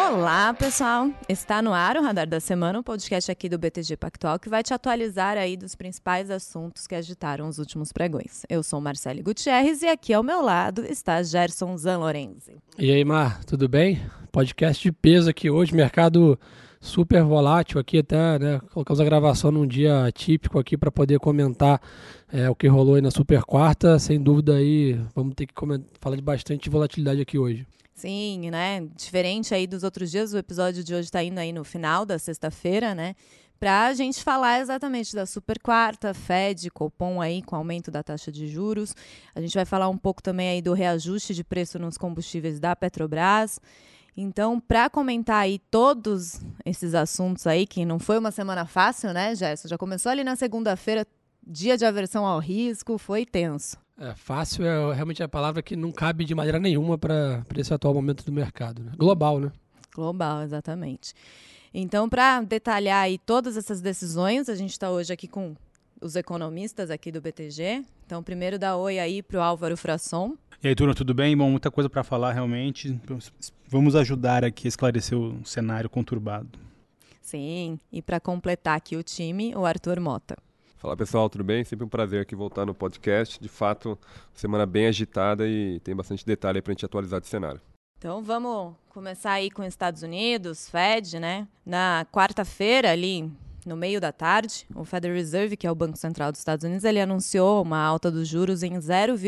Olá, pessoal! Está no ar o Radar da Semana, um podcast aqui do BTG Pactual que vai te atualizar aí dos principais assuntos que agitaram os últimos pregões. Eu sou Marcele Gutierrez e aqui ao meu lado está Gerson Zanlorenzi. E aí, Mar, tudo bem? Podcast de peso aqui hoje, mercado super volátil aqui até, né? Colocamos a gravação num dia atípico aqui para poder comentar o que rolou aí na super quarta. Sem dúvida aí, vamos ter que falar de bastante volatilidade aqui hoje. Sim, né? Diferente aí dos outros dias, o episódio de hoje está indo aí no final da sexta-feira, né? Para a gente falar exatamente da super quarta, Fed, Copom aí com aumento da taxa de juros. A gente vai falar um pouco também aí do reajuste de preço nos combustíveis da Petrobras. Então, para comentar aí todos esses assuntos aí, que não foi uma semana fácil, né, Gerson? Já começou ali na segunda-feira, dia de aversão ao risco, foi tenso. Fácil é realmente a palavra que não cabe de maneira nenhuma para esse atual momento do mercado, né? Global, né? Global, exatamente. Então, para detalhar aí todas essas decisões, a gente está hoje aqui com os economistas aqui do BTG. Então, primeiro dá oi aí para o Álvaro Frasson. E aí, turma, tudo bem? Bom, muita coisa para falar realmente. Vamos ajudar aqui a esclarecer o cenário conturbado. Sim, e para completar aqui o time, o Arthur Mota. Fala pessoal, tudo bem? Sempre um prazer aqui voltar no podcast. De fato, semana bem agitada e tem bastante detalhe para a gente atualizar de cenário. Então vamos começar aí com os Estados Unidos, Fed, né? Na quarta-feira ali, no meio da tarde, o Federal Reserve, que é o Banco Central dos Estados Unidos, ele anunciou uma alta dos juros em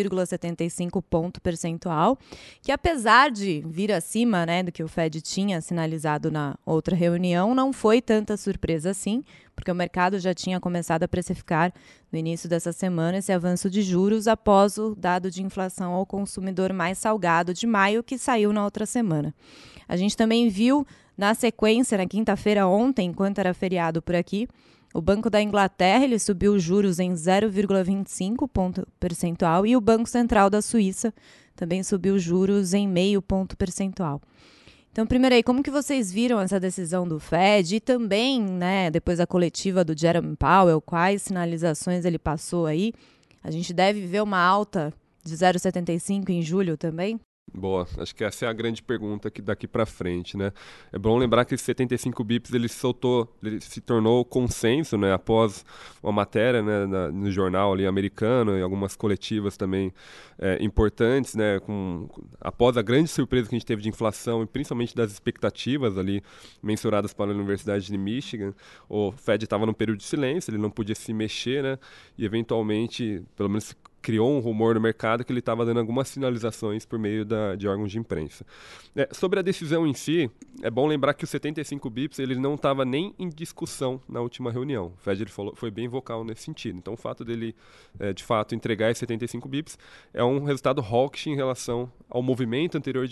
0,75 ponto percentual, que apesar de vir acima, né, do que o Fed tinha sinalizado na outra reunião, não foi tanta surpresa assim, porque o mercado já tinha começado a precificar no início dessa semana esse avanço de juros após o dado de inflação ao consumidor mais salgado de maio, que saiu na outra semana. A gente também viu na sequência, na quinta-feira ontem, enquanto era feriado por aqui, o Banco da Inglaterra ele subiu os juros em 0,25 ponto percentual e o Banco Central da Suíça também subiu os juros em meio ponto percentual. Então, primeiro aí, como que vocês viram essa decisão do Fed e também, né, depois da coletiva do Jerome Powell, quais sinalizações ele passou aí? A gente deve ver uma alta de 0,75 em julho também? Boa, acho que essa é a grande pergunta que daqui para frente, né? É bom lembrar que esse 75 bips ele se tornou consenso, né? Após uma matéria, né, no jornal ali americano e algumas coletivas também importantes, né? Após a grande surpresa que a gente teve de inflação e principalmente das expectativas ali mensuradas pela Universidade de Michigan, o Fed estava num período de silêncio, ele não podia se mexer, né? E eventualmente, pelo menos criou um rumor no mercado que ele estava dando algumas sinalizações por meio de órgãos de imprensa. Sobre a decisão em si, é bom lembrar que os 75 bips ele não estava nem em discussão na última reunião. O Fed foi bem vocal nesse sentido. Então, o fato dele, de fato, entregar esses 75 bips é um resultado hawkish em relação ao movimento anterior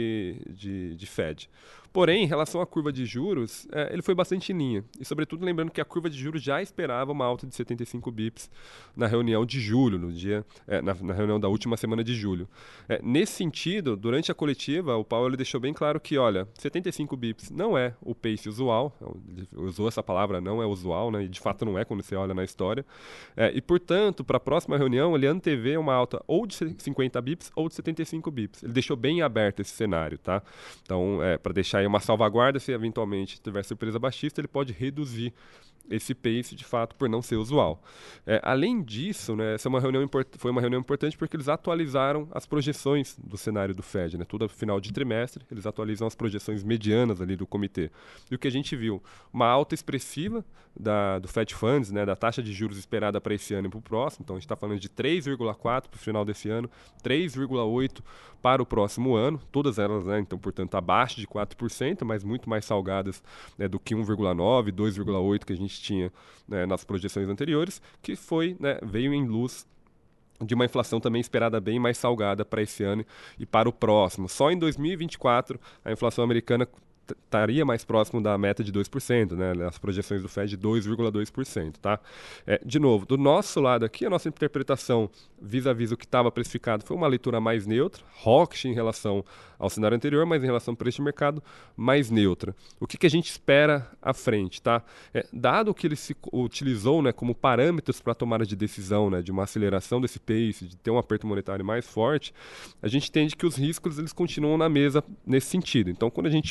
de Fed. Porém, em relação à curva de juros, ele foi bastante em linha. E, sobretudo, lembrando que a curva de juros já esperava uma alta de 75 bips na reunião de julho, na reunião da última semana de julho. Nesse sentido, durante a coletiva, o Powell ele deixou bem claro que, olha, 75 bips não é o pace usual. Ele usou essa palavra, não é usual, né? E de fato não é quando você olha na história. E, portanto, para a próxima reunião, ele antevê uma alta ou de 50 bips ou de 75 bips. Ele deixou bem aberto esse cenário, tá? Então, para deixar aí uma salvaguarda, se eventualmente tiver surpresa baixista, ele pode reduzir esse pace, de fato, por não ser usual. Além disso, né, essa foi uma reunião importante porque eles atualizaram as projeções do cenário do Fed. Né, todo final de trimestre, eles atualizam as projeções medianas ali do comitê. E o que a gente viu? Uma alta expressiva do Fed Funds, né, da taxa de juros esperada para esse ano e para o próximo. Então, a gente está falando de 3,4% para o final desse ano, 3,8% para o próximo ano. Todas elas, né, então, portanto, abaixo de 4%, mas muito mais salgadas, né, do que 1,9%, 2,8% que a gente tinha, né, nas projeções anteriores, que veio em luz de uma inflação também esperada bem mais salgada para esse ano e para o próximo. Só em 2024 a inflação americana estaria mais próximo da meta de 2%, né? As projeções do Fed de 2,2%, tá? De novo, do nosso lado aqui, a nossa interpretação vis-a-vis o que estava precificado foi uma leitura mais neutra, hawkish em relação ao cenário anterior, mas em relação ao preço de mercado, mais neutra. O que a gente espera à frente, tá? Dado que ele se utilizou, né, como parâmetros para a tomada de decisão, né, de uma aceleração desse pace, de ter um aperto monetário mais forte, a gente entende que os riscos eles continuam na mesa nesse sentido. Então, quando a gente olha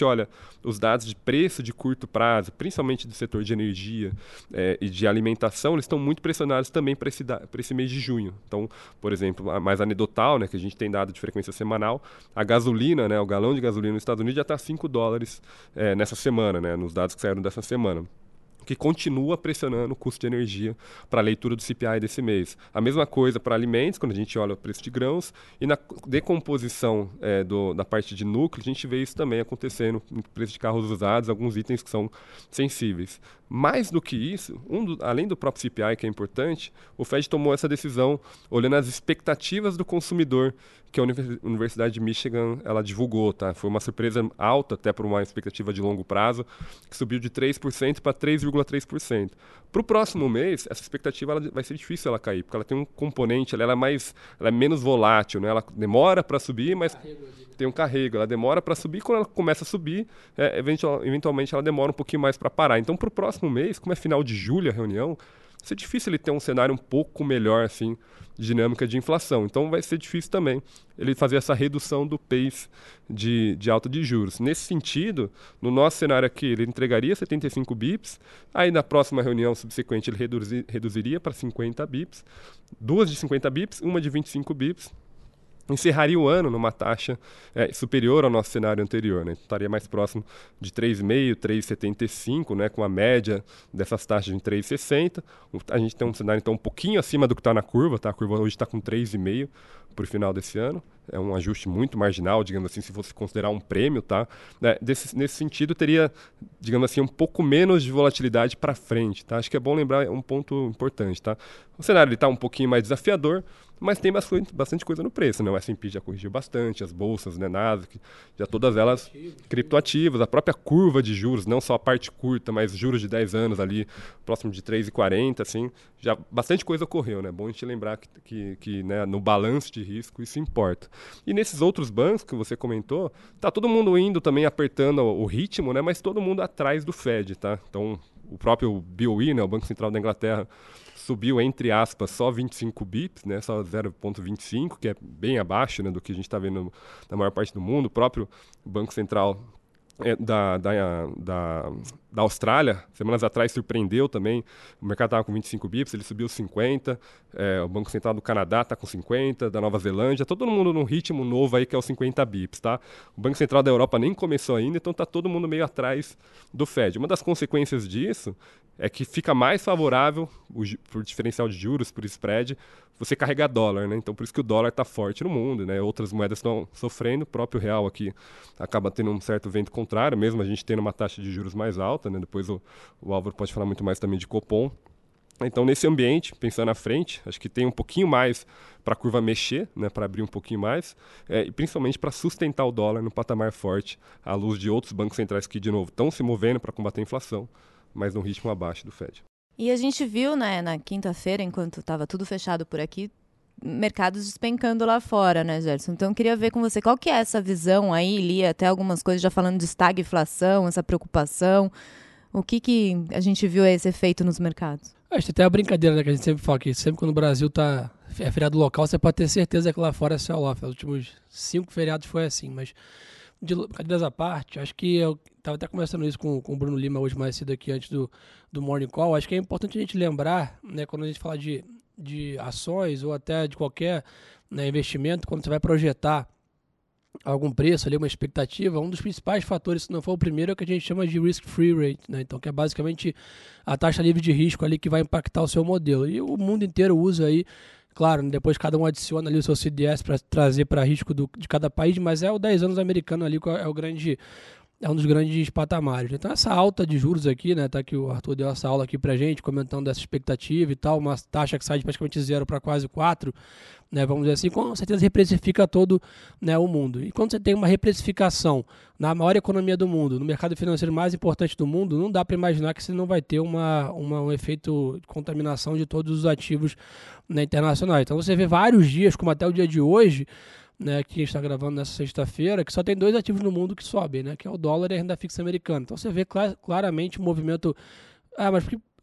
os dados de preço de curto prazo, principalmente do setor de energia e de alimentação, eles estão muito pressionados também para esse mês de junho. Então, por exemplo, a mais anedotal, né, que a gente tem dado de frequência semanal, a gasolina, né, o galão de gasolina nos Estados Unidos já está $5 nessa semana, né, nos dados que saíram dessa semana, que continua pressionando o custo de energia para a leitura do CPI desse mês. A mesma coisa para alimentos, quando a gente olha o preço de grãos, e na decomposição da parte de núcleo, a gente vê isso também acontecendo no preço de carros usados, alguns itens que são sensíveis. Mais do que isso, além do próprio CPI, que é importante, o Fed tomou essa decisão olhando as expectativas do consumidor, que a Universidade de Michigan ela divulgou. Tá? Foi uma surpresa alta, até por uma expectativa de longo prazo, que subiu de 3% para 3,3%. Para o próximo mês, essa expectativa vai ser difícil ela cair, porque ela tem um componente, ela é menos volátil, né? Ela demora para subir, mas tem um carrego, ela demora para subir, quando ela começa a subir, eventualmente ela demora um pouquinho mais para parar. Então, para o próximo mês, como é final de julho a reunião, vai ser difícil ele ter um cenário um pouco melhor, assim, de dinâmica de inflação. Então, vai ser difícil também ele fazer essa redução do pace de alta de juros. Nesse sentido, no nosso cenário aqui, ele entregaria 75 bips, aí na próxima reunião subsequente ele reduziria para 50 bips, 2 de 50 bips, uma de 25 bips, encerraria o ano numa taxa superior ao nosso cenário anterior, né? Estaria mais próximo de 3,5, 3,75, né? Com a média dessas taxas em 3,60. A gente tem um cenário então um pouquinho acima do que está na curva, tá? A curva hoje está com 3,5 para o final desse ano. É um ajuste muito marginal, digamos assim, se fosse considerar um prêmio, tá? Nesse sentido, teria, digamos assim, um pouco menos de volatilidade para frente, tá? Acho que é bom lembrar um ponto importante, tá? O cenário está um pouquinho mais desafiador, mas tem bastante coisa no preço, né? O S&P já corrigiu bastante, as bolsas, né, Nasdaq, já todas elas criptoativas, a própria curva de juros, não só a parte curta, mas juros de 10 anos ali, próximo de 3,40, assim, já bastante coisa ocorreu, né? Bom a gente lembrar que né, no balanço de risco isso importa. E nesses outros bancos que você comentou, tá todo mundo indo também apertando o ritmo, né? Mas todo mundo atrás do Fed, tá? Então, o próprio BOE, né, o Banco Central da Inglaterra, subiu, entre aspas, só 25 bips, né, só 0,25, que é bem abaixo, né, do que a gente está vendo na maior parte do mundo. O próprio Banco Central da Austrália, semanas atrás, surpreendeu também. O mercado estava com 25 bips, ele subiu 50. O Banco Central do Canadá está com 50, da Nova Zelândia, todo mundo num ritmo novo aí que é os 50 bips, tá? O Banco Central da Europa nem começou ainda, então está todo mundo meio atrás do Fed. Uma das consequências disso é que fica mais favorável, por diferencial de juros, por spread, você carregar dólar, né? Então, por isso que o dólar está forte no mundo, né? Outras moedas estão sofrendo, o próprio real aqui acaba tendo um certo vento contrário, mesmo a gente tendo uma taxa de juros mais alta, né? Depois o Álvaro pode falar muito mais também de Copom. Então, nesse ambiente, pensando à frente, acho que tem um pouquinho mais para a curva mexer, né? Para abrir um pouquinho mais, e principalmente para sustentar o dólar no patamar forte, à luz de outros bancos centrais que, de novo, estão se movendo para combater a inflação, mas num ritmo abaixo do Fed. E a gente viu, né, na quinta-feira, enquanto estava tudo fechado por aqui, mercados despencando lá fora, né, Gerson? Então, eu queria ver com você qual que é essa visão aí, li até algumas coisas já falando de estagflação, essa preocupação. O que a gente viu esse efeito nos mercados? Acho que até a brincadeira, né, que a gente sempre fala aqui, sempre quando o Brasil é feriado local, você pode ter certeza que lá fora é sell-off. Os últimos 5 feriados foi assim, mas de brincadeiras à parte, acho que eu estava até conversando isso com o Bruno Lima hoje mais cedo aqui, antes do Morning Call. Acho que é importante a gente lembrar, né, quando a gente fala de ações ou até de qualquer, né, investimento, quando você vai projetar algum preço ali, uma expectativa, um dos principais fatores, se não for o primeiro, é o que a gente chama de risk-free rate, né? Então, que é basicamente a taxa livre de risco ali que vai impactar o seu modelo. E o mundo inteiro usa aí, claro, depois cada um adiciona ali o seu CDS para trazer para risco de cada país, mas é o 10 anos americano ali que é um dos grandes patamares. Então, essa alta de juros aqui, né, tá que o Arthur deu essa aula aqui pra gente, comentando dessa expectativa e tal, uma taxa que sai de praticamente 0 para quase 4, né, vamos dizer assim, com certeza reprecifica todo, né, o mundo. E quando você tem uma reprecificação na maior economia do mundo, no mercado financeiro mais importante do mundo, não dá para imaginar que você não vai ter um efeito de contaminação de todos os ativos, né, internacionais. Então, você vê vários dias, como até o dia de hoje, né, que a gente está gravando nessa sexta-feira, que só tem 2 ativos no mundo que sobem, né, que é o dólar e a renda fixa americana. Então você vê claramente o movimento. Mas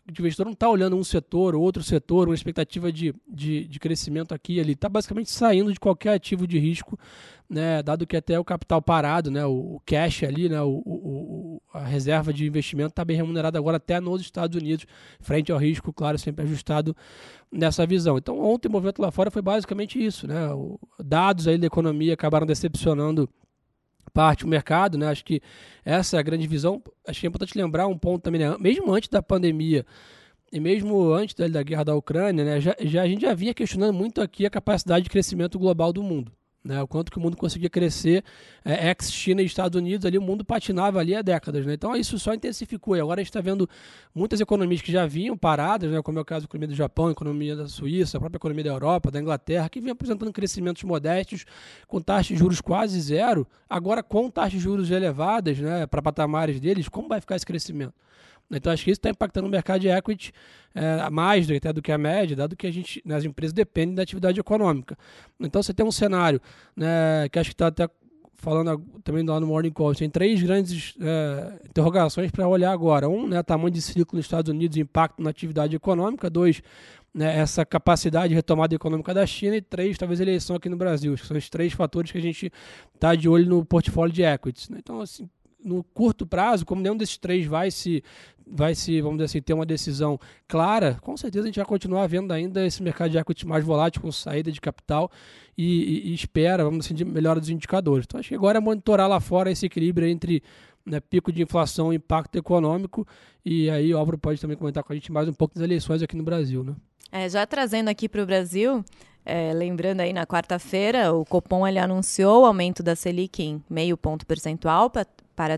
investidor não está olhando um setor, outro setor, uma expectativa de crescimento aqui e ali. Está basicamente saindo de qualquer ativo de risco, né, dado que até o capital parado, né, o cash ali, né, a reserva de investimento está bem remunerada agora até nos Estados Unidos, frente ao risco, claro, sempre ajustado nessa visão. Então, ontem o movimento lá fora foi basicamente isso, né, dados aí da economia acabaram decepcionando parte do mercado, né? Acho que essa é a grande visão. Acho que é importante lembrar um ponto também, né? Mesmo antes da pandemia e mesmo antes da guerra da Ucrânia, né? A gente já vinha questionando muito aqui a capacidade de crescimento global do mundo, né? O quanto que o mundo conseguia crescer, ex-China e Estados Unidos, ali o mundo patinava ali há décadas, né? Então isso só intensificou, e agora a gente está vendo muitas economias que já vinham paradas, né? Como é o caso da economia do Japão, a economia da Suíça, a própria economia da Europa, da Inglaterra, que vinha apresentando crescimentos modestos, com taxas de juros quase zero, agora com taxas de juros elevadas, né? Para patamares deles, como vai ficar esse crescimento? Então acho que isso está impactando o mercado de equity mais até do que a média, dado que as empresas dependem da atividade econômica. Então você tem um cenário, né, que acho que está até falando também lá no Morning Call, tem 3 grandes interrogações para olhar agora. 1, né, tamanho de ciclo nos Estados Unidos e impacto na atividade econômica. 2, né, essa capacidade de retomada econômica da China. E 3, talvez eleição aqui no Brasil. São os 3 fatores que a gente está de olho no portfólio de equities, né? Então, assim, no curto prazo, como nenhum desses 3 vai se, vamos dizer assim, ter uma decisão clara, com certeza a gente vai continuar vendo ainda esse mercado de equity mais volátil, com saída de capital e espera, vamos dizer, de melhora dos indicadores. Então, acho que agora é monitorar lá fora esse equilíbrio entre, né, pico de inflação e impacto econômico, e aí o Álvaro pode também comentar com a gente mais um pouco das eleições aqui no Brasil, né? Já trazendo aqui para o Brasil, lembrando aí, na quarta-feira, o Copom ele anunciou o aumento da Selic em 0,5 ponto percentual para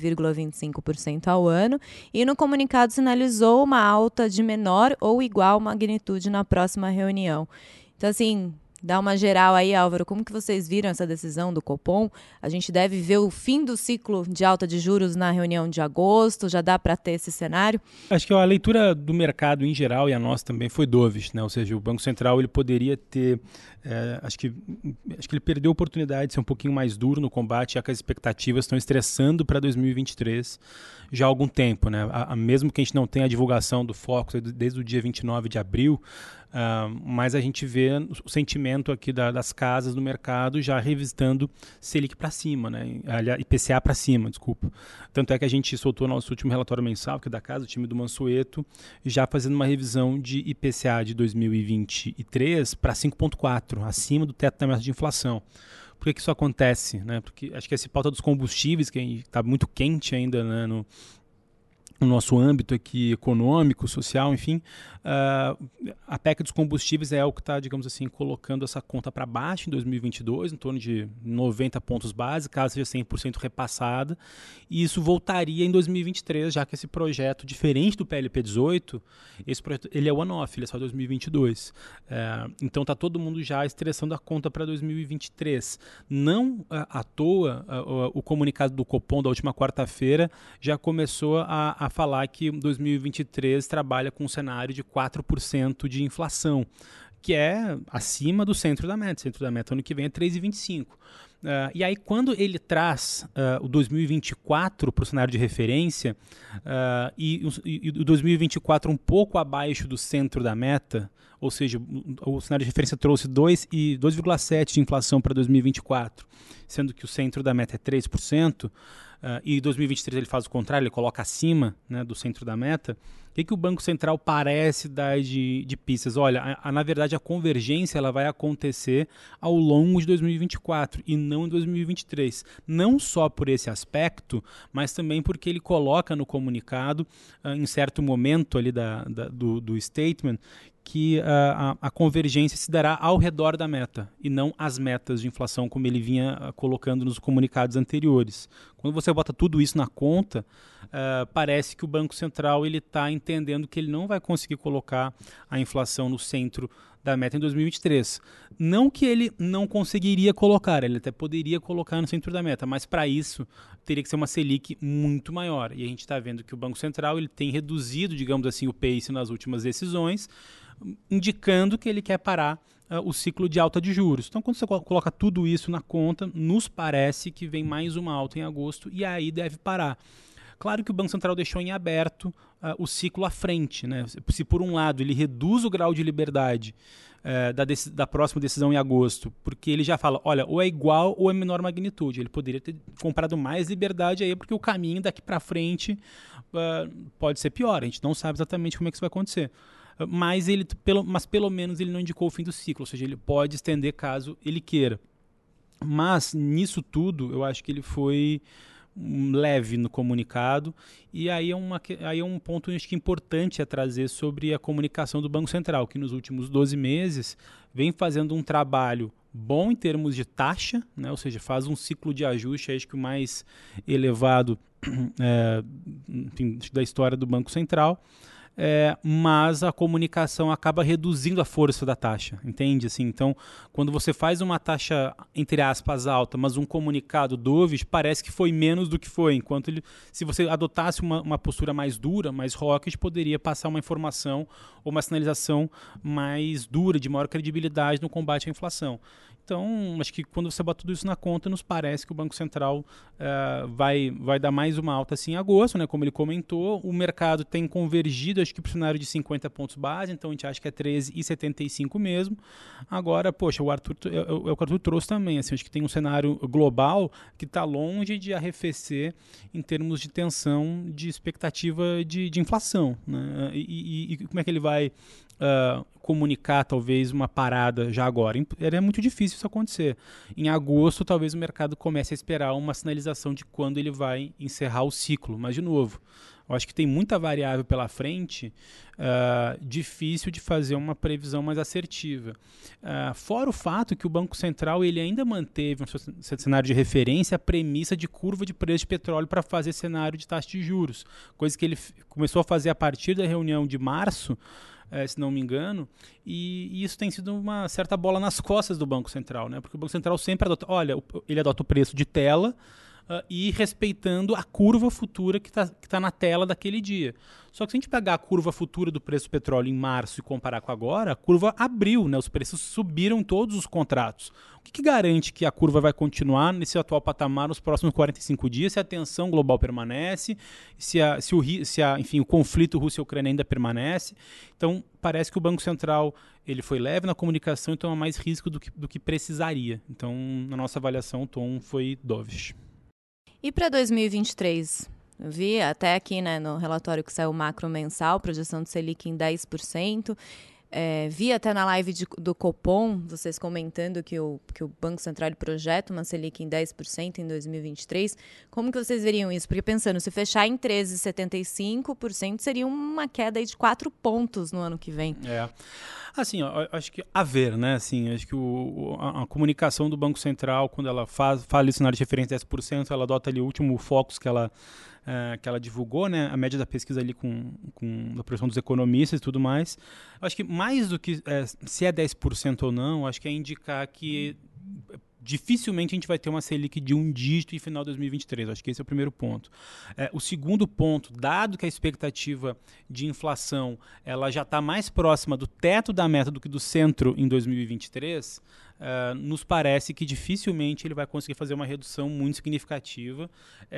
13,25% ao ano, e no comunicado sinalizou uma alta de menor ou igual magnitude na próxima reunião. Então, assim, dá uma geral aí, Álvaro, como que vocês viram essa decisão do Copom? A gente deve ver o fim do ciclo de alta de juros na reunião de agosto? Já dá para ter esse cenário? Acho que a leitura do mercado em geral e a nossa também foi dovish, né? Ou seja, o Banco Central ele poderia ter, acho que ele perdeu a oportunidade de ser um pouquinho mais duro no combate, já que as expectativas estão estressando para 2023 já há algum tempo, né? Mesmo que a gente não tenha a divulgação do Focus desde o dia 29 de abril, mas a gente vê o sentimento aqui das casas do mercado já revisitando Selic para cima, né? IPCA para cima, desculpa. Tanto é que a gente soltou nosso último relatório mensal, que é da casa, o time do Mansueto, já fazendo uma revisão de IPCA de 2023 para 5,4, acima do teto da meta de inflação. Por que isso acontece, né? Porque acho que essa pauta dos combustíveis, que está muito quente ainda, né, no nosso âmbito aqui econômico, social, enfim, a PEC dos combustíveis é o que está, digamos assim, colocando essa conta para baixo em 2022, em torno de 90 pontos base, caso seja 100% repassada, e isso voltaria em 2023, já que esse projeto, diferente do PLP 18, esse projeto ele é one-off, ele é só 2022. Então está todo mundo já estressando a conta para 2023. Não à toa, o comunicado do Copom da última quarta-feira já começou a falar que 2023 trabalha com um cenário de 4% de inflação, que é acima do centro da meta. O centro da meta ano que vem é 3,25%. E aí, quando ele traz o 2024 para o cenário de referência e o 2024 um pouco abaixo do centro da meta, ou seja, o cenário de referência trouxe 2,7% de inflação para 2024, sendo que o centro da meta é 3%, e em 2023 ele faz o contrário, ele coloca acima, né, do centro da meta. O que o Banco Central parece dar de pistas? Olha, na verdade a convergência ela vai acontecer ao longo de 2024 e não em 2023. Não só por esse aspecto, mas também porque ele coloca no comunicado, em certo momento ali do statement, que a convergência se dará ao redor da meta e não as metas de inflação como ele vinha colocando nos comunicados anteriores. Quando você bota tudo isso na conta, parece que o Banco Central está entendendo que ele não vai conseguir colocar a inflação no centro da meta em 2023. Não que ele não conseguiria colocar, ele até poderia colocar no centro da meta, mas para isso teria que ser uma Selic muito maior. E a gente está vendo que o Banco Central ele tem reduzido, digamos assim, o pace nas últimas decisões, indicando que ele quer parar o ciclo de alta de juros. Então, quando você coloca tudo isso na conta, nos parece que vem mais uma alta em agosto e aí deve parar. Claro que o Banco Central deixou em aberto o ciclo à frente, né? Se por um lado ele reduz o grau de liberdade da próxima decisão em agosto, porque ele já fala, olha, ou é igual ou é menor magnitude. Ele poderia ter comprado mais liberdade aí, porque o caminho daqui para frente pode ser pior. A gente não sabe exatamente como é que isso vai acontecer. Mas pelo menos ele não indicou o fim do ciclo, ou seja, ele pode estender caso ele queira. Mas nisso tudo, eu acho que ele foi leve no comunicado, e aí é um ponto acho que importante a trazer sobre a comunicação do Banco Central, que nos últimos 12 meses vem fazendo um trabalho bom em termos de taxa, né? Ou seja, faz um ciclo de ajuste, acho que o mais elevado enfim, da história do Banco Central. Mas a comunicação acaba reduzindo a força da taxa, entende? Assim, então, quando você faz uma taxa, entre aspas, alta, mas um comunicado dovish, parece que foi menos do que foi, enquanto se você adotasse uma postura mais dura, mais hawkish, poderia passar uma informação ou uma sinalização mais dura, de maior credibilidade no combate à inflação. Então, acho que quando você bota tudo isso na conta, nos parece que o Banco Central vai dar mais uma alta assim em agosto, né? Como ele comentou, o mercado tem convergido, acho que para o cenário de 50 pontos base, então a gente acha que é 13,75 mesmo. Agora, poxa, o que o Arthur trouxe também, assim, acho que tem um cenário global que está longe de arrefecer em termos de tensão de expectativa de inflação, né? E como é que ele vai comunicar talvez uma parada já agora? É muito difícil isso acontecer. Em agosto, talvez o mercado comece a esperar uma sinalização de quando ele vai encerrar o ciclo. Mas, de novo, eu acho que tem muita variável pela frente, difícil de fazer uma previsão mais assertiva. Fora o fato que o Banco Central ele ainda manteve no seu cenário de referência a premissa de curva de preço de petróleo para fazer cenário de taxa de juros, coisa que ele começou a fazer a partir da reunião de março, se não me engano, e isso tem sido uma certa bola nas costas do Banco Central, né? Porque o Banco Central sempre ele adota o preço de tela e respeitando a curva futura que tá na tela daquele dia. Só que se a gente pegar a curva futura do preço do petróleo em março e comparar com agora, a curva abriu, né? Os preços subiram em todos os contratos. O que garante que a curva vai continuar nesse atual patamar nos próximos 45 dias, se a tensão global permanece, enfim, o conflito Rússia-Ucrânia ainda permanece? Então, parece que o Banco Central ele foi leve na comunicação e toma mais risco do que precisaria. Então, na nossa avaliação, o tom foi dovish. E para 2023? Eu vi até aqui, né, no relatório que saiu macro mensal, projeção de Selic em 10%. Vi até na live do Copom, vocês comentando que o Banco Central projeta uma Selic em 10% em 2023. Como que vocês veriam isso? Porque pensando, se fechar em 13,75%, seria uma queda aí de 4 pontos no ano que vem. Assim, acho que né? Assim, acho que a comunicação do Banco Central, quando ela fala isso na área de referência de 10%, ela adota ali o último focus que ela divulgou, né? A média da pesquisa ali com a projeção dos economistas e tudo mais. Acho que mais do que se é 10% ou não, acho que é indicar que dificilmente a gente vai ter uma Selic de 1 dígito em final de 2023. Acho que esse é o primeiro ponto. O segundo ponto, dado que a expectativa de inflação ela já está mais próxima do teto da meta do que do centro em 2023, nos parece que dificilmente ele vai conseguir fazer uma redução muito significativa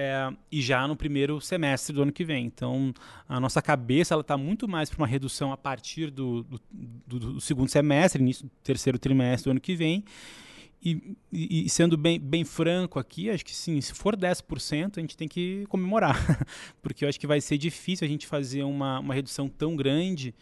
e já no primeiro semestre do ano que vem. Então, a nossa cabeça está muito mais para uma redução a partir do segundo semestre, início do terceiro trimestre do ano que vem. E sendo bem franco aqui, acho que sim, se for 10%, a gente tem que comemorar, porque eu acho que vai ser difícil a gente fazer uma redução tão grande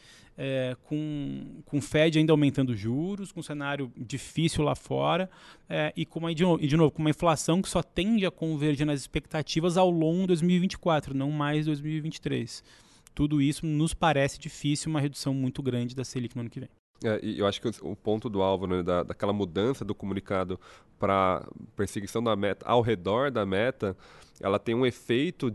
com o Fed ainda aumentando juros, com um cenário difícil lá fora e de novo, com uma inflação que só tende a convergir nas expectativas ao longo de 2024, não mais 2023. Tudo isso nos parece difícil, uma redução muito grande da Selic no ano que vem. E eu acho que o ponto do Álvaro, né, daquela mudança do comunicado para perseguição da meta ao redor da meta, ela tem um efeito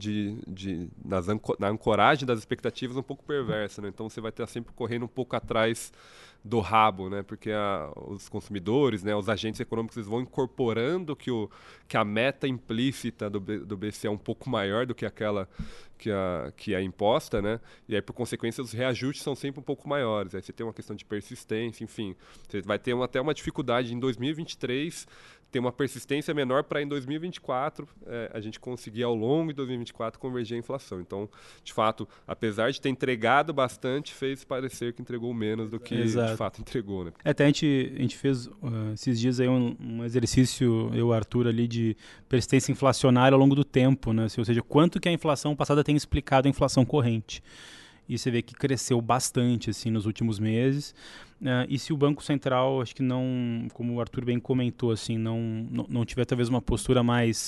na ancoragem das expectativas um pouco perversa, né? Então você vai estar sempre correndo um pouco atrás do rabo, né? Porque os consumidores, né, os agentes econômicos, eles vão incorporando que a meta implícita do BCE é um pouco maior do que aquela que é imposta, né? E aí, por consequência, os reajustes são sempre um pouco maiores. Aí você tem uma questão de persistência, enfim. Você vai ter até uma dificuldade em 2023, ter uma persistência menor para em 2024 a gente conseguir, ao longo de 2024, convergir a inflação. Então, de fato, apesar de ter entregado bastante, fez parecer que entregou menos do que de fato entregou, né? Até a gente fez esses dias aí um exercício, eu e o Arthur, ali de persistência inflacionária ao longo do tempo, né? Ou seja, quanto que a inflação passada tem explicado a inflação corrente. E você vê que cresceu bastante assim, nos últimos meses. E se o Banco Central, acho que não, como o Arthur bem comentou, assim, não tiver talvez uma postura mais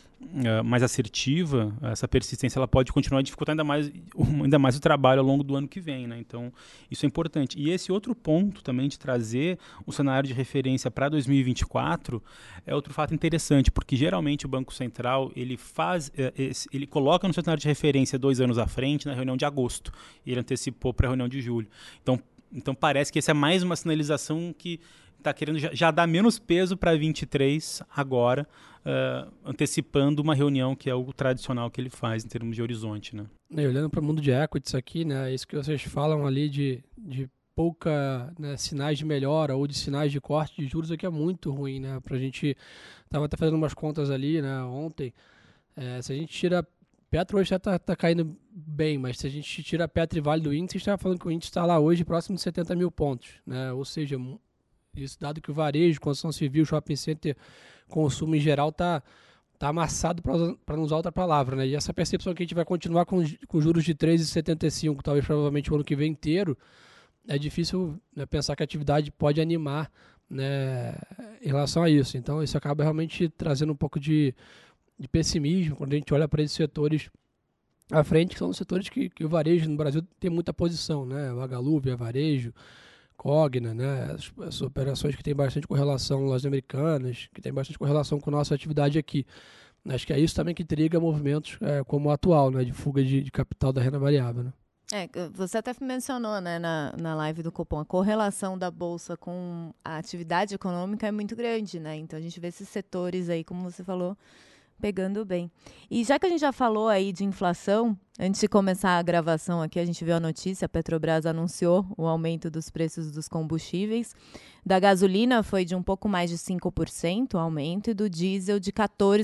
assertiva, essa persistência ela pode continuar a dificultar ainda mais o trabalho ao longo do ano que vem, né? Então, isso é importante. E esse outro ponto também de trazer o cenário de referência para 2024 é outro fato interessante, porque geralmente o Banco Central ele coloca no cenário de referência 2 anos à frente na reunião de agosto, e ele antecipou para a reunião de julho. Então parece que essa é mais uma sinalização que está querendo já dar menos peso para 23 agora, antecipando uma reunião que é o tradicional que ele faz em termos de horizonte, né? E olhando para o mundo de equities aqui, né, isso que vocês falam ali de pouca, né, sinais de melhora ou de sinais de corte de juros aqui é muito ruim, né? Pra gente, estava até fazendo umas contas ali, né, ontem, se a gente tira Petro hoje já está caindo bem, mas se a gente tira Petro e Vale do índice, a gente está falando que o índice está lá hoje próximo de 70 mil pontos, né? Ou seja, isso dado que o varejo, construção civil, shopping center, consumo em geral está amassado, para não usar outra palavra, né? E essa percepção que a gente vai continuar com juros de 3,75, talvez provavelmente o ano que vem inteiro, é difícil, né, pensar que a atividade pode animar, né, em relação a isso. Então isso acaba realmente trazendo um pouco de pessimismo quando a gente olha para esses setores à frente, que são os setores que o varejo no Brasil tem muita posição, né? O Agalu, Via Varejo, Cogna, né? As operações que têm bastante correlação com as americanas, que têm bastante correlação com a nossa atividade aqui. Acho que é isso também que triga movimentos como o atual, né? De fuga de capital da renda variável, né? Você até mencionou, né, na live do Copom, a correlação da Bolsa com a atividade econômica é muito grande, né? Então a gente vê esses setores aí, como você falou, pegando bem. E já que a gente já falou aí de inflação, antes de começar a gravação aqui, a gente viu a notícia, a Petrobras anunciou o aumento dos preços dos combustíveis. Da gasolina foi de um pouco mais de 5% o aumento e do diesel de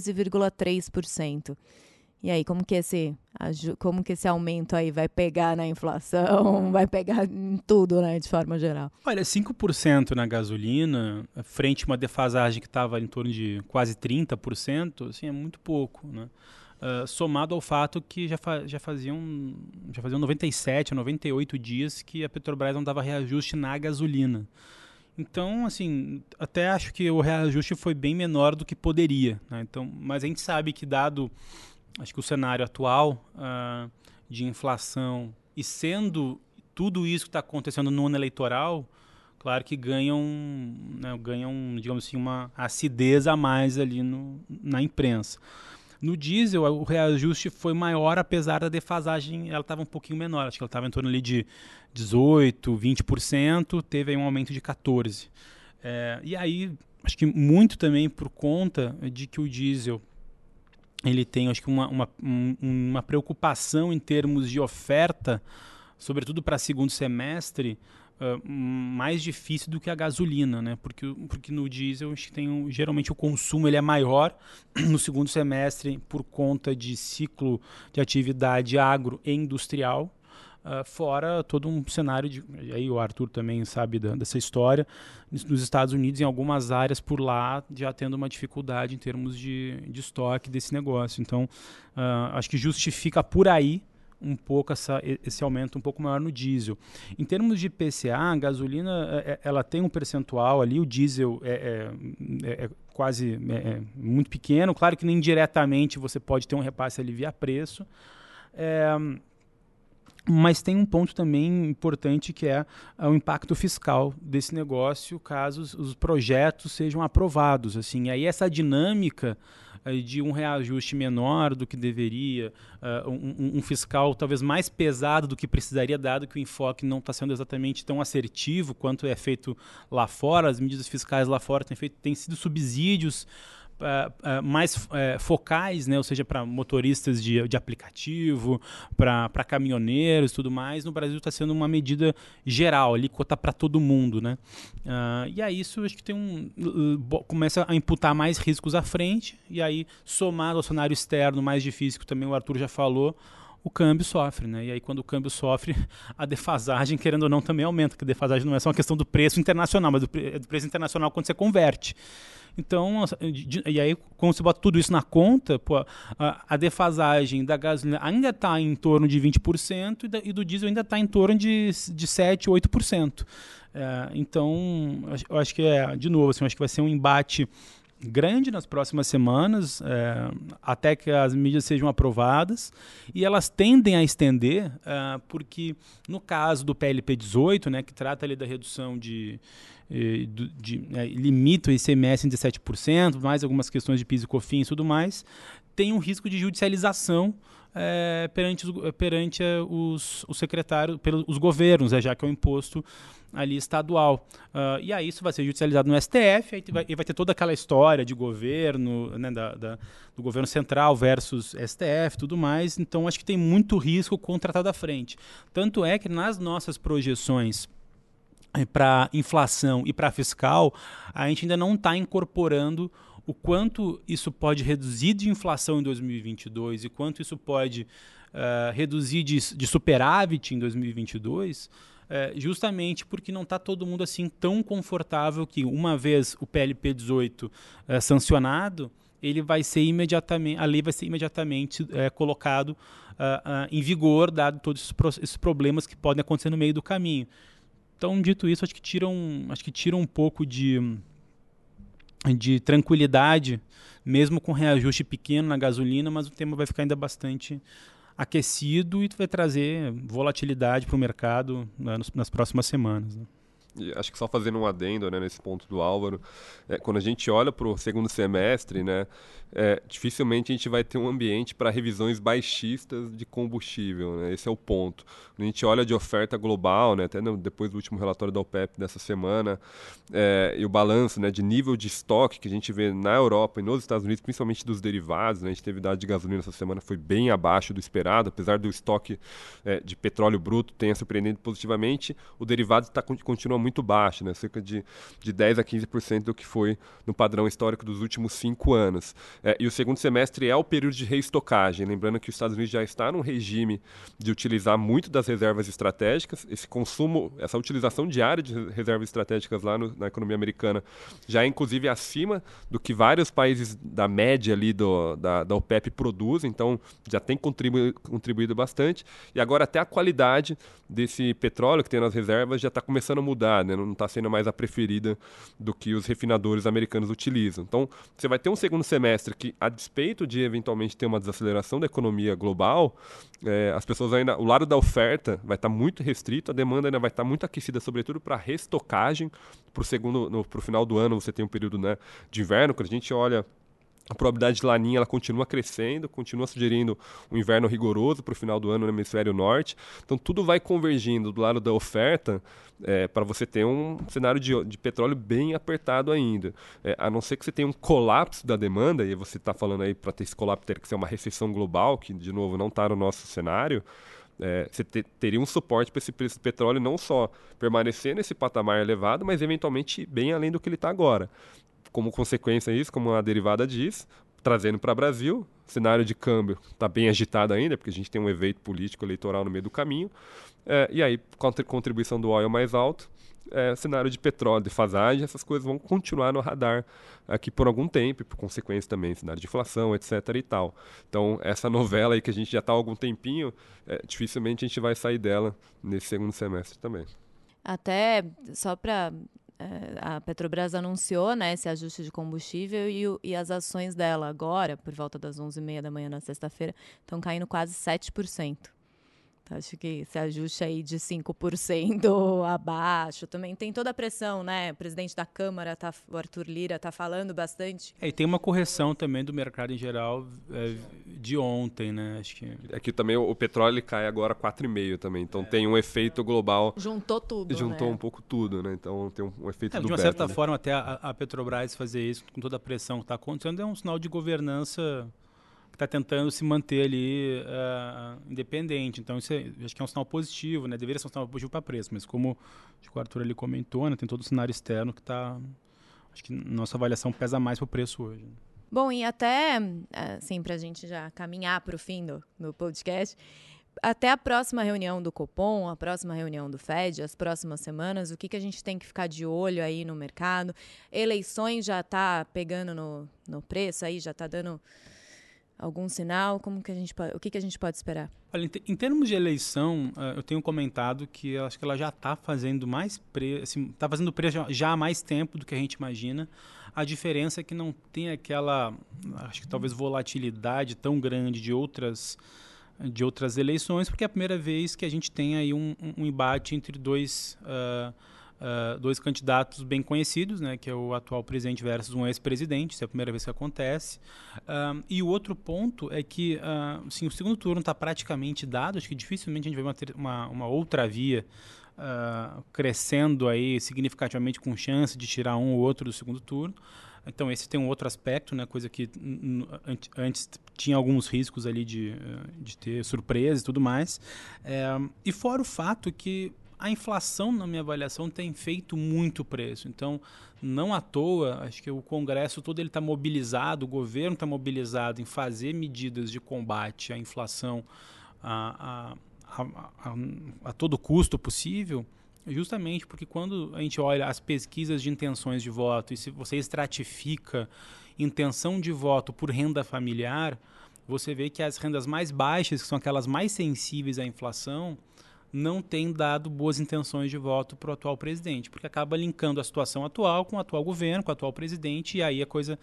14,3%. E aí, como que esse aumento aí vai pegar na inflação, vai pegar em tudo, né, de forma geral? Olha, 5% na gasolina, frente a uma defasagem que estava em torno de quase 30%, assim, é muito pouco, né? Somado ao fato que já faziam 97 a 98 dias que a Petrobras não dava reajuste na gasolina. Então, assim, até acho que o reajuste foi bem menor do que poderia, né? Então, mas a gente sabe que acho que o cenário atual de inflação e sendo tudo isso que está acontecendo no ano eleitoral, claro que ganham, digamos assim, uma acidez a mais ali na imprensa. No diesel, o reajuste foi maior, apesar da defasagem, ela estava um pouquinho menor, acho que ela estava em torno ali de 18%, 20%, teve aí um aumento de 14%. E aí, acho que muito também por conta de que o diesel ele tem, acho que, uma preocupação em termos de oferta, sobretudo para segundo semestre, mais difícil do que a gasolina, né? Porque no diesel acho que geralmente o consumo ele é maior no segundo semestre por conta de ciclo de atividade agro e industrial, fora todo um cenário aí o Arthur também sabe dessa história, nos Estados Unidos, em algumas áreas por lá, já tendo uma dificuldade em termos de estoque desse negócio. Então, acho que justifica por aí um pouco esse aumento um pouco maior no diesel. Em termos de IPCA, a gasolina ela tem um percentual ali, o diesel é quase muito pequeno, claro que nem indiretamente você pode ter um repasse ali via preço, mas tem um ponto também importante que é o impacto fiscal desse negócio caso os projetos sejam aprovados. Assim. E aí essa dinâmica de um reajuste menor do que deveria, um fiscal talvez mais pesado do que precisaria, dado que o enfoque não está sendo exatamente tão assertivo quanto é feito lá fora. As medidas fiscais lá fora têm sido subsídios mais focais, né? Ou seja, para motoristas de aplicativo, para caminhoneiros e tudo mais, no Brasil está sendo uma medida geral, alíquota para todo mundo, né? E aí isso acho que começa a imputar mais riscos à frente, e aí somado ao cenário externo mais difícil, que também o Arthur já falou, o câmbio sofre, né? E aí quando o câmbio sofre, a defasagem, querendo ou não, também aumenta, porque a defasagem não é só uma questão do preço internacional, mas do preço internacional quando você converte. Então, e aí, quando você bota tudo isso na conta, a defasagem da gasolina ainda está em torno de 20% e do diesel ainda está em torno de 7%, 8%. Então, eu acho que de novo, assim, eu acho que vai ser um embate grande nas próximas semanas, até que as medidas sejam aprovadas, e elas tendem a estender, porque no caso do PLP 18, né, que trata ali da redução limita o ICMS em 17%, mais algumas questões de PIS e COFINS e tudo mais, tem um risco de judicialização perante os secretários, pelos governos, já que é um imposto ali estadual. E aí isso vai ser judicializado no STF, e vai ter toda aquela história de governo, né, do governo central versus STF, tudo mais. Então acho que tem muito risco com o tratado à frente. Tanto é que nas nossas projeções para inflação e para fiscal, a gente ainda não está incorporando o quanto isso pode reduzir de inflação em 2022 e quanto isso pode reduzir de superávit em 2022, justamente porque não está todo mundo assim tão confortável que, uma vez o PLP 18 sancionado, ele vai ser imediatamente, a lei vai ser imediatamente colocado em vigor, dado todos esses problemas que podem acontecer no meio do caminho. Então, dito isso, acho que tira um pouco de tranquilidade, mesmo com reajuste pequeno na gasolina, mas o tema vai ficar ainda bastante aquecido e vai trazer volatilidade para o mercado, né, nas próximas semanas, né? E acho que só fazendo um adendo, né, nesse ponto do Álvaro, quando a gente olha para o segundo semestre, né, dificilmente a gente vai ter um ambiente para revisões baixistas de combustível, né? Esse é o ponto. Quando a gente olha de oferta global, né, até depois do último relatório da OPEP dessa semana, e o balanço, né, de nível de estoque que a gente vê na Europa e nos Estados Unidos, principalmente dos derivados, né, a gente teve dado de gasolina essa semana, foi bem abaixo do esperado, apesar do estoque de petróleo bruto tenha surpreendido positivamente, o derivado continua muito baixo, né, cerca de 10 a 15% do que foi no padrão histórico dos últimos 5 anos. E o segundo semestre é o período de reestocagem, lembrando que os Estados Unidos já está num regime de utilizar muito das reservas estratégicas, esse consumo, essa utilização diária de reservas estratégicas lá na economia americana já é inclusive acima do que vários países da média ali da OPEP produzem, então já tem contribuído bastante, e agora até a qualidade desse petróleo que tem nas reservas já está começando a mudar, né? Não está sendo mais a preferida do que os refinadores americanos utilizam. Então, você vai ter um segundo semestre que, a despeito de eventualmente ter uma desaceleração da economia global, as pessoas ainda, o lado da oferta vai estar muito restrito, a demanda ainda vai estar muito aquecida, sobretudo para restocagem. Para o final do ano você tem um período, né, de inverno, quando a gente olha a probabilidade de laninha, ela continua crescendo, continua sugerindo um inverno rigoroso para o final do ano no hemisfério norte. Então tudo vai convergindo do lado da oferta para você ter um cenário de petróleo bem apertado ainda. A não ser que você tenha um colapso da demanda, e você está falando aí para ter esse colapso ter que ser uma recessão global, que de novo não está no nosso cenário, você teria um suporte para esse preço do petróleo não só permanecer nesse patamar elevado, mas eventualmente bem além do que ele está agora. Como consequência disso, como a derivada diz, trazendo para o Brasil, o cenário de câmbio está bem agitado ainda, porque a gente tem um evento político eleitoral no meio do caminho, e aí, com a contribuição do oil mais alto, cenário de petróleo, defasagem, essas coisas vão continuar no radar aqui por algum tempo, e por consequência também, cenário de inflação, etc. e tal. Então, essa novela aí que a gente já está há algum tempinho, dificilmente a gente vai sair dela nesse segundo semestre também. Até, só para... a Petrobras anunciou, né, esse ajuste de combustível e as ações dela agora, por volta das 11h30 da manhã na sexta-feira, estão caindo quase 7%. Acho que esse ajuste aí de 5% abaixo também tem toda a pressão, né? O presidente da Câmara, o Arthur Lira, está falando bastante. E tem uma correção também do mercado em geral de ontem, né? Acho que... Aqui também o petróleo ele cai agora 4,5 também, então tem um efeito global. Juntou tudo, Juntou né? um pouco tudo, né? Então tem um efeito do de uma BEP, certa né? forma, até a Petrobras fazer isso com toda a pressão que está acontecendo é um sinal de governança que está tentando se manter ali independente. Então, isso acho que é um sinal positivo, né? Deveria ser um sinal positivo para preço, mas como acho que o Arthur ali comentou, né? Tem todo o cenário externo que está... Acho que nossa avaliação pesa mais para o preço hoje. Bom, e até, assim, para a gente já caminhar para o fim do podcast, até a próxima reunião do Copom, a próxima reunião do Fed, as próximas semanas, o que a gente tem que ficar de olho aí no mercado? Eleições já está pegando no preço aí, já está dando algum sinal? O que a gente pode esperar? Olha, em termos de eleição, eu tenho comentado que eu acho que ela já está fazendo mais preço, assim, está fazendo preço já há mais tempo do que a gente imagina. A diferença é que não tem aquela, acho que talvez volatilidade tão grande de outras eleições, porque é a primeira vez que a gente tem aí um embate entre dois candidatos bem conhecidos, né, que é o atual presidente versus um ex-presidente. Isso é a primeira vez que acontece. E o outro ponto é que sim, o segundo turno está praticamente dado. Acho que dificilmente a gente vai ter uma outra via crescendo aí significativamente com chance de tirar um ou outro do segundo turno. Então esse tem um outro aspecto, né, coisa que antes tinha alguns riscos ali de ter surpresa e tudo mais. E fora o fato que a inflação, na minha avaliação, tem feito muito preço. Então, não à toa, acho que o Congresso todo está mobilizado, o governo está mobilizado em fazer medidas de combate à inflação a todo custo possível, justamente porque quando a gente olha as pesquisas de intenções de voto e se você estratifica intenção de voto por renda familiar, você vê que as rendas mais baixas, que são aquelas mais sensíveis à inflação, não tem dado boas intenções de voto para o atual presidente, porque acaba linkando a situação atual com o atual governo, com o atual presidente, e aí a coisa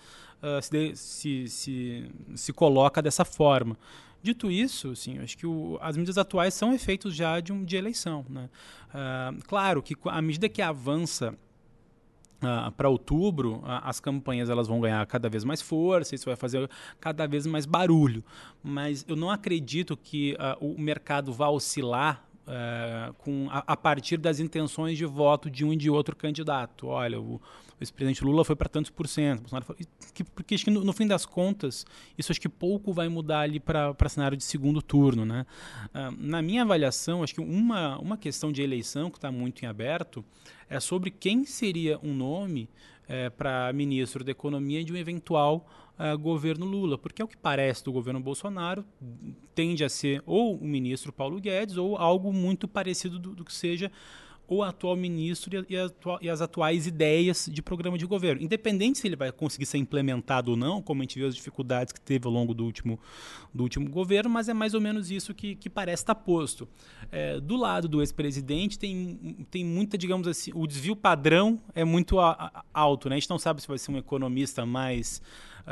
se coloca dessa forma. Dito isso, sim, acho que as medidas atuais são efeitos já de eleição, né? Claro que à medida que avança para outubro, as campanhas elas vão ganhar cada vez mais força, isso vai fazer cada vez mais barulho, mas eu não acredito que o mercado vá oscilar a partir das intenções de voto de um e de outro candidato. Olha, o ex-presidente Lula foi para tantos por cento. Porque acho que no fim das contas, isso acho que pouco vai mudar ali para cenário de segundo turno, né? Na minha avaliação, acho que uma questão de eleição que está muito em aberto é sobre quem seria um nome para ministro da Economia de um eventual governo Lula, porque é o que parece do governo Bolsonaro, tende a ser ou o ministro Paulo Guedes ou algo muito parecido do que seja o atual ministro e as atuais ideias de programa de governo. Independente se ele vai conseguir ser implementado ou não, como a gente viu as dificuldades que teve ao longo do último governo, mas é mais ou menos isso que parece estar posto. Do lado do ex-presidente tem muita, digamos assim, o desvio padrão é muito alto, né? A gente não sabe se vai ser um economista mais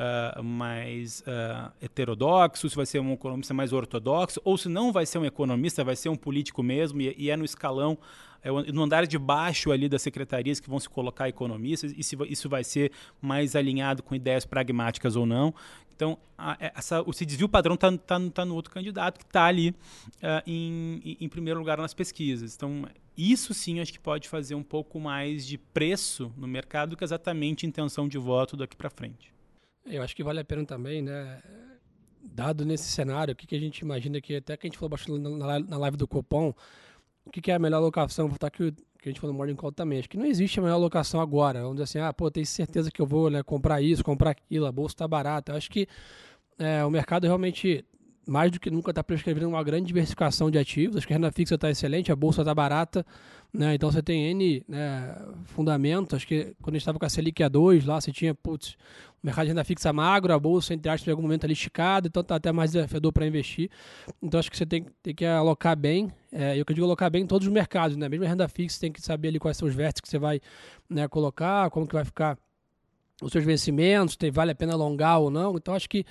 heterodoxo, se vai ser um economista mais ortodoxo, ou se não vai ser um economista, vai ser um político mesmo, e é no escalão, no andar de baixo ali das secretarias que vão se colocar economistas, e se isso vai ser mais alinhado com ideias pragmáticas ou não. Então, esse desvio padrão está no outro candidato, que está ali em primeiro lugar nas pesquisas. Então, isso sim acho que pode fazer um pouco mais de preço no mercado do que exatamente intenção de voto daqui para frente. Eu acho que vale a pena também, né? Dado nesse cenário, o que a gente imagina que até que a gente falou bastante na live do Copom, o que é a melhor alocação? Vou estar aqui que a gente falou no Morning Call também. Acho que não existe a melhor alocação agora. Vamos dizer assim, tenho certeza que eu vou, né, comprar isso, comprar aquilo, a bolsa está barata. Eu acho que o mercado realmente, mais do que nunca, está prescrevendo uma grande diversificação de ativos. Acho que a renda fixa está excelente, a bolsa está barata, né? Então você tem N, né, fundamentos. Acho que quando a gente estava com a Selic a 2, lá você tinha, o mercado de renda fixa magro, a bolsa, entre aspas, em algum momento ali esticada, então está até mais desafiador para investir. Então acho que você tem que alocar bem, eu digo alocar bem em todos os mercados, né? Mesmo a renda fixa, você tem que saber ali quais são os vértices que você vai, né, colocar, como que vai ficar os seus vencimentos, vale a pena alongar ou não. Então acho que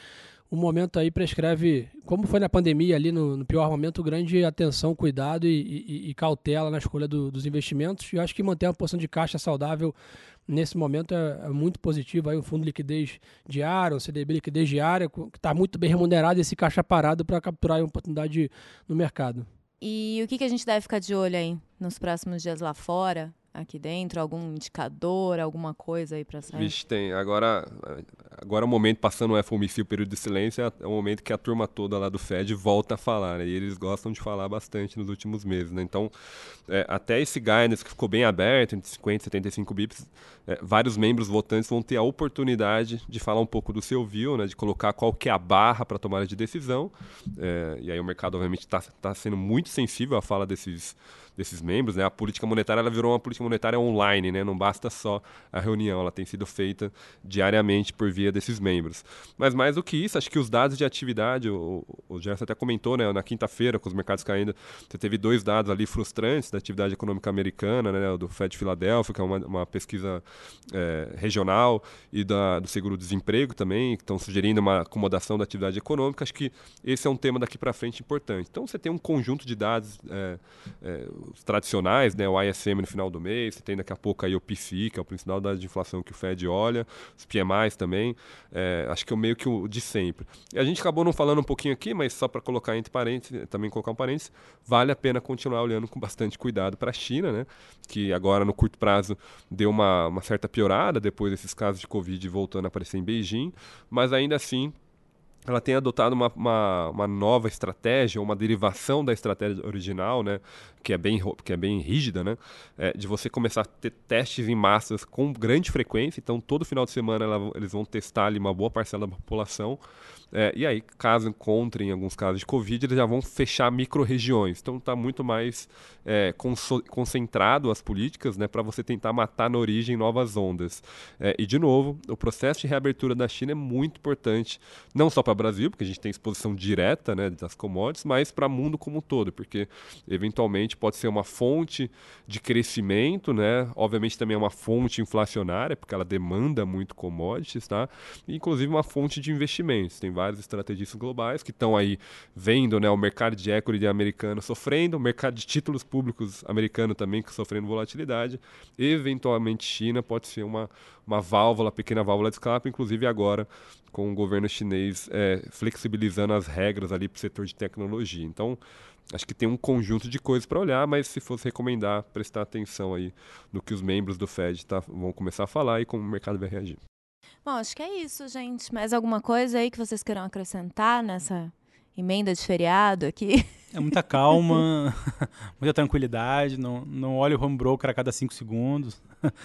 o momento aí prescreve, como foi na pandemia ali, no pior momento, grande atenção, cuidado e cautela na escolha dos investimentos. E eu acho que manter uma posição de caixa saudável nesse momento é muito positivo. Aí um fundo de liquidez diária, um CDB liquidez diária, que está muito bem remunerado, esse caixa parado para capturar uma oportunidade no mercado. E o que a gente deve ficar de olho aí nos próximos dias lá fora, aqui dentro? Algum indicador, alguma coisa aí para sair? Vixe, tem. Agora o momento, passando o FOMC, o período de silêncio, é o momento que a turma toda lá do Fed volta a falar, né? E eles gostam de falar bastante nos últimos meses, né? Então, até esse guidance que ficou bem aberto, entre 50 e 75 bips, vários membros votantes vão ter a oportunidade de falar um pouco do seu view, né? De colocar qual que é a barra para tomada de decisão. E aí o mercado, obviamente, está sendo muito sensível à fala desses membros, né? A política monetária, ela virou uma política monetária online, né? Não basta só a reunião, ela tem sido feita diariamente por via desses membros. Mas mais do que isso, acho que os dados de atividade, o Gerson até comentou, né? Na quinta-feira, com os mercados caindo, você teve 2 dados ali frustrantes da atividade econômica americana, né? O do Fed Filadélfia, que é uma pesquisa regional, e do seguro-desemprego também, que estão sugerindo uma acomodação da atividade econômica. Acho que esse é um tema daqui para frente importante. Então, você tem um conjunto de dados os tradicionais, né, o ISM no final do mês, você tem daqui a pouco aí o PCI, que é o principal dado de inflação que o Fed olha, os PMIs também, acho que é meio que o de sempre. E a gente acabou não falando um pouquinho aqui, mas só para colocar entre parênteses, também colocar um parênteses, vale a pena continuar olhando com bastante cuidado para a China, né, que agora no curto prazo deu uma certa piorada depois desses casos de Covid voltando a aparecer em Beijing, mas ainda assim ela tem adotado uma nova estratégia, uma derivação da estratégia original, né, que é bem rígida, né, de você começar a ter testes em massas com grande frequência. Então, todo final de semana eles vão testar ali uma boa parcela da população. E aí, caso encontrem alguns casos de Covid, eles já vão fechar micro-regiões. Então, está muito mais concentrado as políticas, né, para você tentar matar na origem novas ondas. E, de novo, o processo de reabertura da China é muito importante, não só para o Brasil, porque a gente tem exposição direta, né, das commodities, mas para o mundo como um todo, porque, eventualmente, pode ser uma fonte de crescimento, né, obviamente também é uma fonte inflacionária, porque ela demanda muito commodities, tá? E, inclusive, uma fonte de investimentos. Tem vários estrategistas globais que estão aí vendo, né, o mercado de equity americano sofrendo, o mercado de títulos públicos americano também sofrendo volatilidade. Eventualmente, China pode ser uma pequena válvula de escape, inclusive agora com o governo chinês flexibilizando as regras ali para o setor de tecnologia. Então, acho que tem um conjunto de coisas para olhar, mas se fosse recomendar, prestar atenção aí no que os membros do Fed vão começar a falar e como o mercado vai reagir. Bom, acho que é isso, gente. Mais alguma coisa aí que vocês queiram acrescentar nessa emenda de feriado aqui? É muita calma, muita tranquilidade, não olhe o home broker a cada 5 segundos.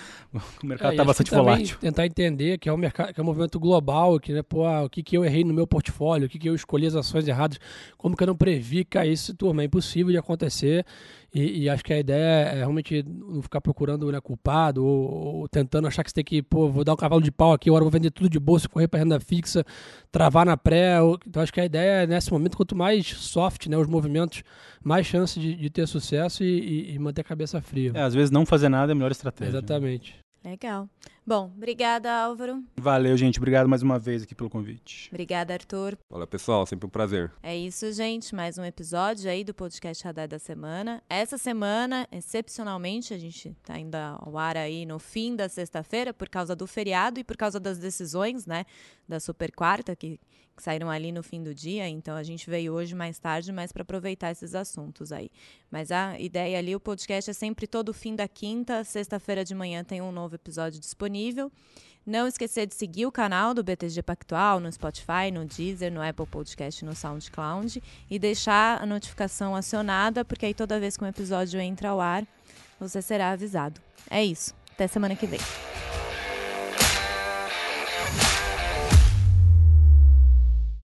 O mercado está bastante volátil. Tentar entender que é um mercado, que é um movimento global, que, né, o que eu errei no meu portfólio, o que eu escolhi as ações erradas, como que eu não previ que isso, turma, é impossível de acontecer. E acho que a ideia é realmente não ficar procurando, né, culpado ou tentando achar que você tem que, vou dar um cavalo de pau aqui, agora vou vender tudo de bolsa, correr para renda fixa, travar na pré. Então acho que a ideia é, nesse momento, quanto mais soft, né, os movimentos, mais chance de ter sucesso e manter a cabeça fria. Às vezes não fazer nada é a melhor estratégia. Exatamente. Legal. Bom, obrigada, Álvaro. Valeu, gente. Obrigado mais uma vez aqui pelo convite. Obrigada, Arthur. Olá, pessoal. Sempre um prazer. É isso, gente. Mais um episódio aí do podcast Radar da Semana. Essa semana, excepcionalmente, a gente está indo ao ar aí no fim da sexta-feira por causa do feriado e por causa das decisões, né, da Super Quarta, que saíram ali no fim do dia. Então, a gente veio hoje mais tarde, mas para aproveitar esses assuntos aí. Mas a ideia ali, o podcast é sempre todo fim da quinta, sexta-feira de manhã tem um novo episódio disponível. Não esquecer de seguir o canal do BTG Pactual no Spotify, no Deezer, no Apple Podcast, no SoundCloud e deixar a notificação acionada, porque aí toda vez que um episódio entra ao ar, você será avisado. É isso. Até semana que vem.